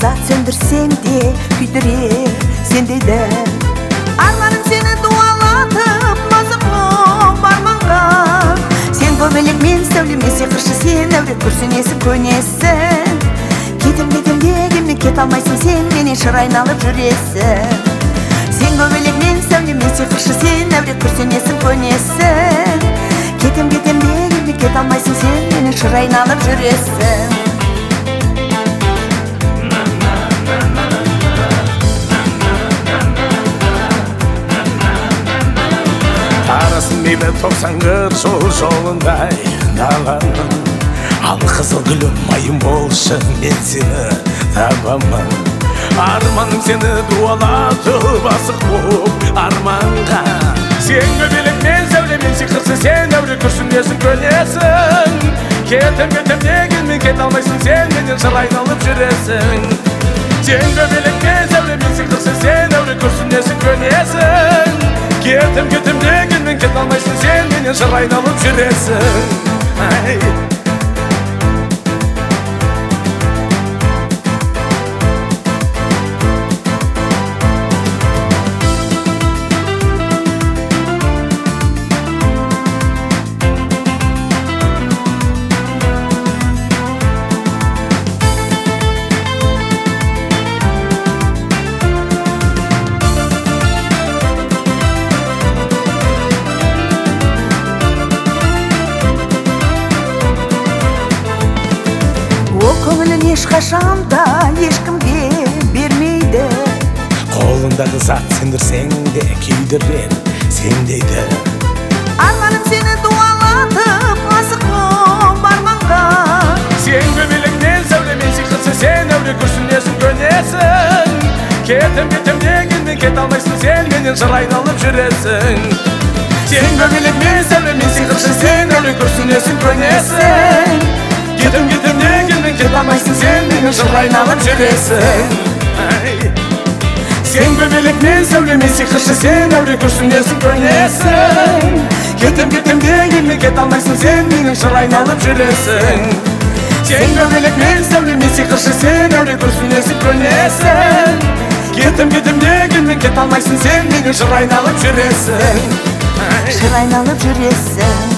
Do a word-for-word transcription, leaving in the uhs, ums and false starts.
зат сөндірсең де күйдірер сендейді. Арманым сені дуалатып мазық боп арманға. Сен көбелек, мен сәулеме сиқыршы, сен әурет күрсінесің, көнесің. Кетем кетем дегенмен кете алмайсың, сен менен шыр айналып жүресің. Сен көбелек, мен сәулеме сиқыршы, сен әурет күрсінесің, көнесің. Кетем кетем дегенмен кете алмайсың, сен менен шыр айналып жүресің. Арасын мейлі тоқсан қыр жол жолындай даланың. Ал қызыл гүлім майым болшы, мен сені табамын. Арманым сені дуалатып асық боп арманға. Сен көбелек, мен сәулемен сиқыршы, сен әуре күрсінесің, көнесің. Кетем кетем дегенмен кете алмайсың, сен менен шыр айналып жүресің. Сен көбелек, мен сәулемен сиқыршы, сен әуре күрсінесің, көнесің. Кетем кетем дегенмен кете алмайсың, сен менен шыр айналып жүресің. Көңілін ешқашанда ешкімге бермейді. Қолындағы зат сөндірсең де күйдірер сендейді. Арманым сені дуалатып асық боп арманға. Сен көбелек, мен сәулемен сиқыршы, сен әуре күрсінесің, көнесің. Кетем кетем дегенмен кете алмайсың, сен менен шыр айналып жүресің. Сен көбелек, мен сәулемен сиқыршы, сен әуре күрсінесің, көнесің. Кетем кетем дегенмен кете алмайсың, сен менен шыр айналып жүресің. Сен көбелек, мен сәулемен сиқыршы, сен әуре күрсінесің, көнесің. Кетем кетем дегенмен кете алмайсың, сен менен шыр айналып жүресің. Сен көбелек, мен сәулемен сиқыршы, сен әуре күрсінесің, көнесің. Кетем кетем дегенмен кете алмайсың, сен менен шыр айналып жүресің. Шыр айналып жүресің.